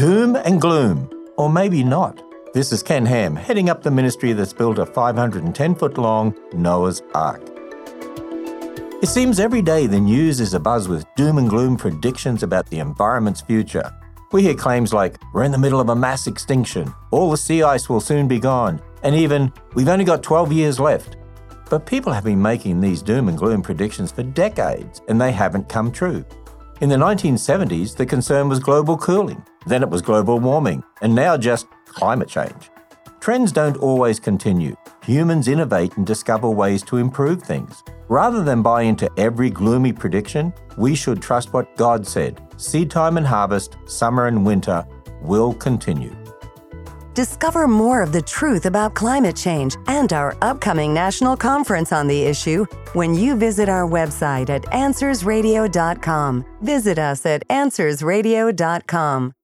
Doom and gloom, or maybe not. This is Ken Ham, heading up the ministry that's built a 510-foot-long Noah's Ark. It seems every day the news is abuzz with doom and gloom predictions about the environment's future. We hear claims like, we're in the middle of a mass extinction, all the sea ice will soon be gone, and even, we've only got 12 years left. But people have been making these doom and gloom predictions for decades, and they haven't come true. In the 1970s, the concern was global cooling, then it was global warming, and now just climate change. Trends don't always continue. Humans innovate and discover ways to improve things. Rather than buy into every gloomy prediction, we should trust what God said. Seed time and harvest, summer and winter will continue. Discover more of the truth about climate change and our upcoming national conference on the issue when you visit our website at AnswersRadio.com. Visit us at AnswersRadio.com.